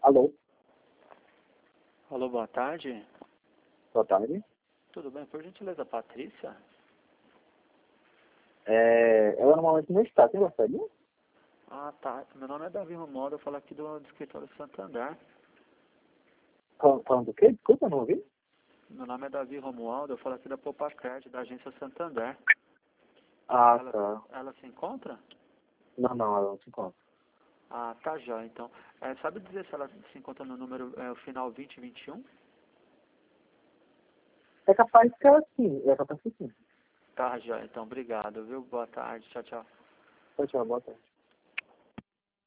Alô, Alô, boa tarde. boa tarde. Tudo bem? Por gentileza, Patrícia? Ela normalmente não está, quem gostaria? Ah, tá. Meu nome é Davi Romualdo, eu falo aqui do escritório Santander. Falando do quê? Desculpa, não ouvi. Meu nome é Davi Romualdo, eu falo aqui da Popacred, da agência Santander. Ah, Ela, tá. ela se encontra? Não, ela não se encontra. Ah, tá já, então. Sabe dizer se ela se encontra no número o final 2021? É capaz que ela sim, é capaz que sim. Tá já, então. Obrigado, viu? Boa tarde. Tchau, tchau. Tchau, boa tarde.